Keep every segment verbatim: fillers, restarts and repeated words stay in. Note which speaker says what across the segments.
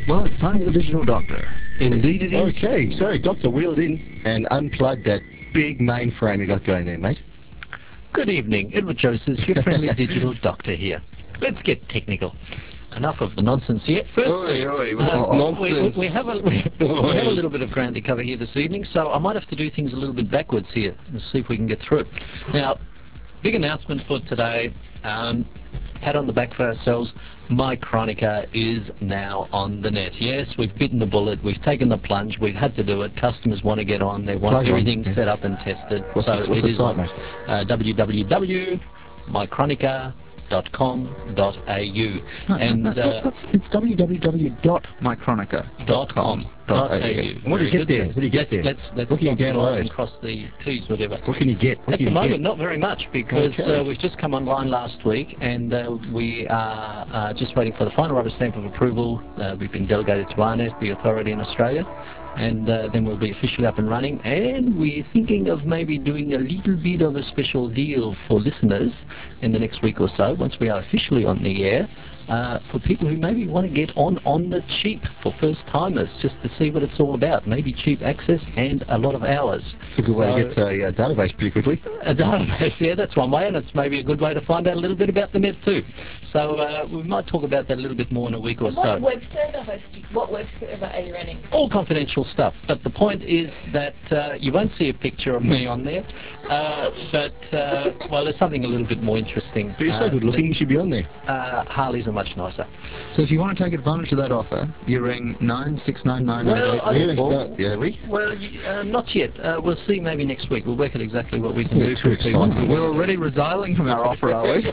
Speaker 1: Well, it's time for the Digital Doctor.
Speaker 2: Indeed it is.
Speaker 3: Okay, so Doctor, wheel it in and unplug that big mainframe you got going there, mate.
Speaker 2: Good evening, Edward Joseph, your friendly digital doctor here. Let's get technical. Enough of the nonsense here. Firstly,
Speaker 3: Oi, oi, what's
Speaker 2: uh,
Speaker 3: this nonsense?
Speaker 2: We, we, have a, we, we have a little bit of ground to cover here this evening, so I might have to do things a little bit backwards here and see if we can get through it. Now, big announcement for today. Um, pat on the back for ourselves. Mychronica is now on the net. Yes, we've bitten the bullet. We've taken the plunge. We've had to do it. Customers want to get on. They want
Speaker 3: Plug
Speaker 2: everything
Speaker 3: on, yeah.
Speaker 2: set up and tested.
Speaker 3: What's
Speaker 2: so
Speaker 3: the, what's
Speaker 2: it
Speaker 3: the
Speaker 2: is
Speaker 3: site,
Speaker 2: on
Speaker 3: mate?
Speaker 2: uh, w w w dot mychronica dot com dot a u and
Speaker 1: No,
Speaker 2: uh,
Speaker 1: that's, it's w w w dot mychronica
Speaker 2: dot com dot a u.
Speaker 3: And what do you get there? What do you get
Speaker 2: let's,
Speaker 3: there?
Speaker 2: Let's let's
Speaker 3: What can you
Speaker 2: dot the
Speaker 3: download?
Speaker 2: I's and cross the T's, whatever.
Speaker 3: What can you get? What
Speaker 2: At
Speaker 3: can
Speaker 2: the
Speaker 3: you
Speaker 2: moment,
Speaker 3: get?
Speaker 2: not very much, because
Speaker 3: Okay.
Speaker 2: uh, we've just come online last week, and uh, we are uh, just waiting for the final rubber stamp of approval. Uh, we've been delegated to A R N E T, the authority in Australia, and uh, then we'll be officially up and running. And we're thinking of maybe doing a little bit of a special deal for listeners in the next week or so, once we are officially on the air. Uh, for people who maybe want to get on on the cheap for first timers, just to see what it's all about. Maybe cheap access and a lot of hours.
Speaker 3: It's a good way to
Speaker 2: So-
Speaker 3: get a uh, database pretty quickly.
Speaker 2: a database, yeah, that's one way, and it's maybe a good way to find out a little bit about the net too. So uh, we might talk about that a little bit more in a week or
Speaker 4: What
Speaker 2: so.
Speaker 4: web server host? What web server are you running?
Speaker 2: All confidential stuff, but the point is that uh, you won't see a picture of me on there, uh, but, uh, well, there's something a little bit more interesting.
Speaker 3: But you're so
Speaker 2: Uh,
Speaker 3: good looking, you should be on there.
Speaker 2: Uh, Harleys are much nicer.
Speaker 1: So if you want to take advantage of that offer, you ring nine six nine nine
Speaker 2: Well,
Speaker 1: eight
Speaker 2: I-
Speaker 1: eight
Speaker 3: Really?
Speaker 1: four.
Speaker 3: No, yeah, we?
Speaker 2: Well, y- uh, not yet. Uh, we'll see maybe next week. We'll work out exactly what we can do
Speaker 3: Too
Speaker 2: for people.
Speaker 3: exciting.
Speaker 1: We're already resiling from our offer, are we?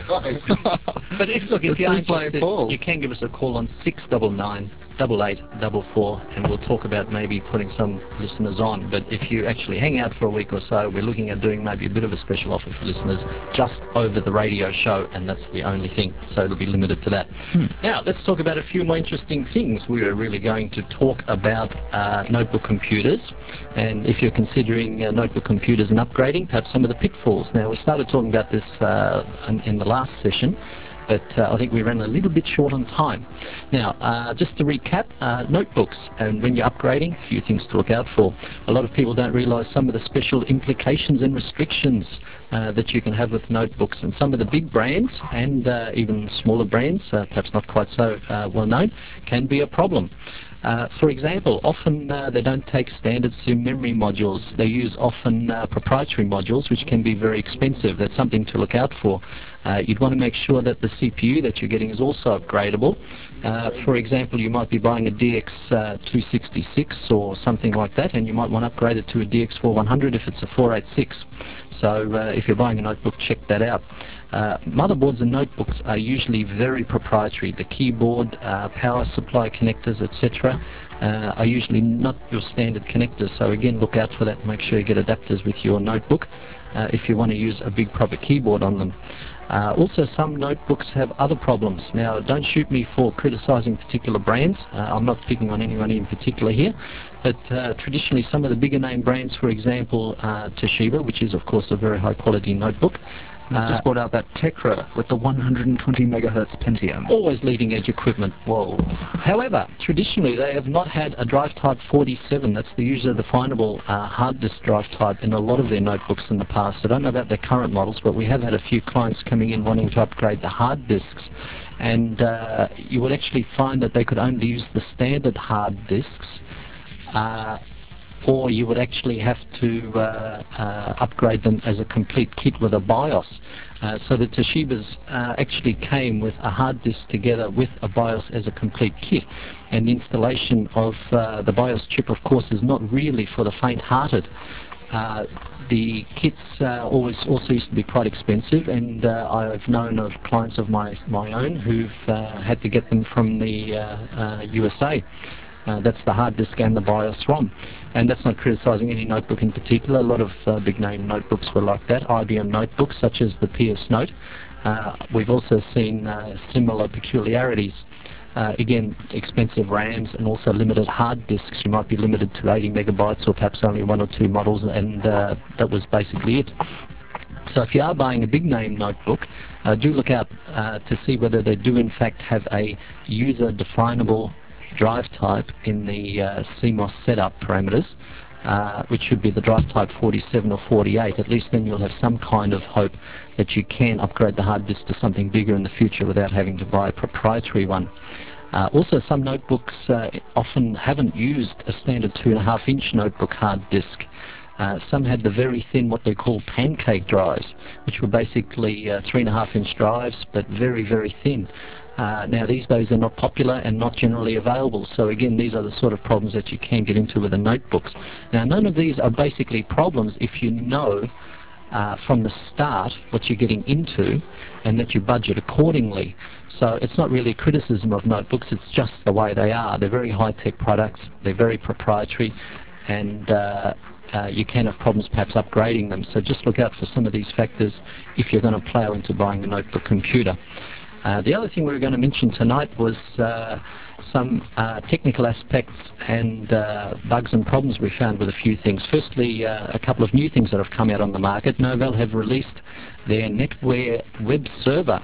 Speaker 2: But if, look, if
Speaker 1: The
Speaker 2: you're
Speaker 1: free play
Speaker 2: interested,
Speaker 1: falls.
Speaker 2: you can give us a call on six nine nine, eight eight four four, and we'll talk about maybe putting some listeners on. But if you actually hang out for a week or so, we're looking at doing maybe a bit of a special offer for listeners just over the radio show, and that's the only thing. So it'll be limited to that. Now, let's talk about a few more interesting things. We are really going to talk about uh, notebook computers, and if you're considering uh, notebook computers and upgrading, perhaps some of the pitfalls. Now, we started talking about this uh, in, in the last session, but uh, I think we ran a little bit short on time. Now, uh, just to recap, uh, notebooks, and when you're upgrading, a few things to look out for. A lot of people don't realise some of the special implications and restrictions uh, that you can have with notebooks, and some of the big brands and uh, even smaller brands, uh, perhaps not quite so uh, well known, can be a problem. Uh, for example, often uh, they don't take standard S I M memory modules. They use often uh, proprietary modules, which can be very expensive. That's something to look out for. Uh, you'd want to make sure that the C P U that you're getting is also upgradable. Uh, for example, you might be buying a D X uh, two sixty-six or something like that, and you might want to upgrade it to a D X four one hundred if it's a four eighty-six. So uh, if you're buying a notebook, check that out. Uh, motherboards and notebooks are usually very proprietary. The keyboard, uh, power supply connectors, et cetera, uh, are usually not your standard connectors. So again, look out for that. Make sure you get adapters with your notebook uh, if you want to use a big proper keyboard on them. Uh, also, some notebooks have other problems. Now, don't shoot me for criticising particular brands. Uh, I'm not picking on anyone in particular here. But uh, traditionally, some of the bigger name brands, for example, uh, Toshiba, which is, of course, a very high quality notebook,
Speaker 1: I've
Speaker 2: uh,
Speaker 1: just brought out that Tecra with the one hundred twenty megahertz Pentium.
Speaker 2: always leading edge equipment. Whoa. However, traditionally they have not had a drive type forty-seven. That's the user definable uh, hard disk drive type in a lot of their notebooks in the past. I don't know about their current models, but we have had a few clients coming in wanting to upgrade the hard disks, and uh, you would actually find that they could only use the standard hard disks, uh, or you would actually have to uh, uh, upgrade them as a complete kit with a BIOS. Uh, so the Toshibas uh, actually came with a hard disk together with a BIOS as a complete kit. And the installation of uh, the BIOS chip, of course, is not really for the faint-hearted. Uh, the kits uh, always also used to be quite expensive, and uh, I've known of clients of my, my own who've uh, had to get them from the uh, uh, U S A. Uh, that's the hard disk and the BIOS ROM. And that's not criticising any notebook in particular. A lot of uh, big name notebooks were like that. I B M notebooks such as the P S Note. Uh, we've also seen uh, similar peculiarities. Uh, again, expensive RAMs and also limited hard disks. You might be limited to eighty megabytes or perhaps only one or two models, and uh, that was basically it. So if you are buying a big name notebook, uh, do look out uh, to see whether they do in fact have a user definable drive type in the uh, C M O S setup parameters, uh, which should be the drive type forty-seven or forty-eight. At least then you'll have some kind of hope that you can upgrade the hard disk to something bigger in the future without having to buy a proprietary one. Uh, also, some notebooks uh, often haven't used a standard two and a half inch notebook hard disk. Uh, some had the very thin, what they call pancake drives, which were basically uh, three and a half inch drives, but very, very thin. Uh, now these days they're not popular and not generally available, so again these are the sort of problems that you can get into with the notebooks. Now none of these are basically problems if you know uh, from the start what you're getting into and that you budget accordingly. So it's not really a criticism of notebooks, it's just the way they are. They're very high-tech products, they're very proprietary, and uh, Uh, you can have problems perhaps upgrading them. So just look out for some of these factors if you're going to plough into buying a notebook computer. Uh, the other thing we were going to mention tonight was uh, some uh, technical aspects and uh, bugs and problems we found with a few things. Firstly, uh, a couple of new things that have come out on the market. Novell have released their NetWare web server.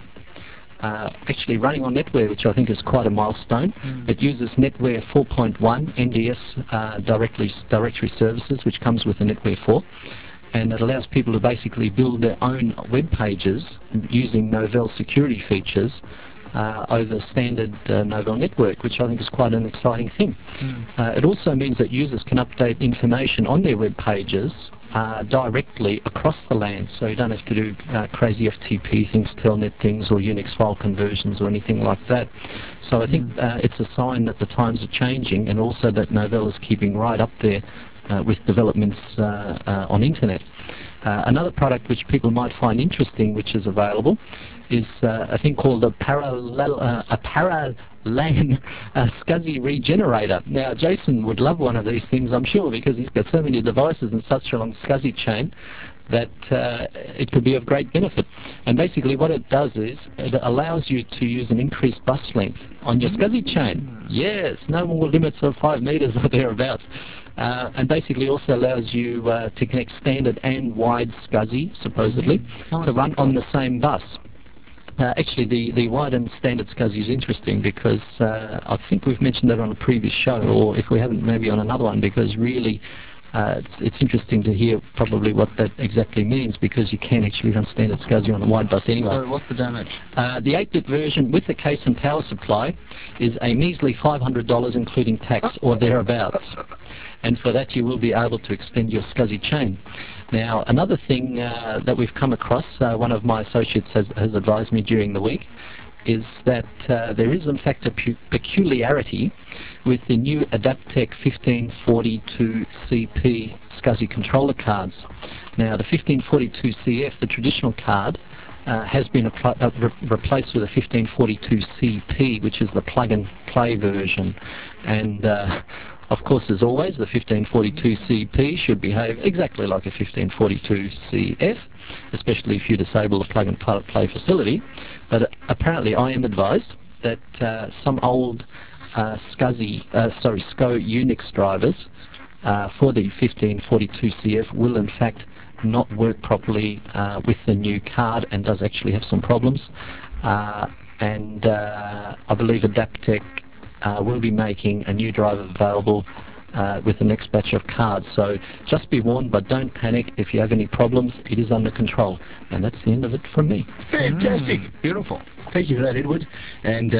Speaker 2: Uh, actually running on NetWare, which I think is quite a milestone. Mm. It uses NetWare four point one N D S uh, directly, directory services, which comes with the NetWare four, and it allows people to basically build their own web pages using Novell security features uh, over standard uh, Novell network, which I think is quite an exciting thing. Mm. Uh, it also means that users can update information on their web pages Uh, directly across the LAN, so you don't have to do uh, crazy F T P things, Telnet things, or Unix file conversions or anything like that. So I think uh, it's a sign that the times are changing, and also that Novell is keeping right up there uh, with developments uh, uh, on internet. Uh, another product which people might find interesting, which is available, is uh, a thing called a parallel uh, a Paralan uh, SCSI regenerator. Now Jason would love one of these things, I'm sure, because he's got so many devices and such a long SCSI chain that uh, it could be of great benefit. And basically what it does is it allows you to use an increased bus length on your SCSI chain. Yes, no more limits of five meters or thereabouts. Uh, and basically also allows you uh, to connect standard and wide SCSI, supposedly, mm-hmm. to run on the same bus. Uh, actually, the, the wide and standard SCSI is interesting because uh, I think we've mentioned that on a previous show, or if we haven't, maybe on another one, because really uh, it's, it's interesting to hear probably what that exactly means, because you can actually run standard SCSI on a wide bus anyway.
Speaker 1: So what's the damage?
Speaker 2: Uh, the eight bit version with the case and power supply is a measly five hundred dollars including tax or thereabouts. And for that you will be able to extend your SCSI chain. Now another thing uh, that we've come across, uh, one of my associates has, has advised me during the week, is that uh, there is in fact a peculiarity with the new Adaptec fifteen forty-two C P SCSI controller cards. Now the fifteen forty-two C F, the traditional card, Uh, has been uh, re replaced with a fifteen forty-two C P, which is the plug-and-play version. And uh, of course, as always, the fifteen forty-two C P should behave exactly like a fifteen forty-two C F, especially if you disable the plug-and-play facility. But uh, apparently I am advised that uh, some old uh, SCSI, uh, sorry, SCO Unix drivers uh, for the fifteen forty-two C F will in fact not work properly uh, with the new card, and does actually have some problems. Uh, and uh, I believe Adaptec uh, will be making a new driver available uh, with the next batch of cards. So just be warned, but don't panic. If you have any problems, it is under control. And that's the end of it from me.
Speaker 3: Fantastic.
Speaker 1: Mm, beautiful.
Speaker 3: Thank you for that, Edward. And uh,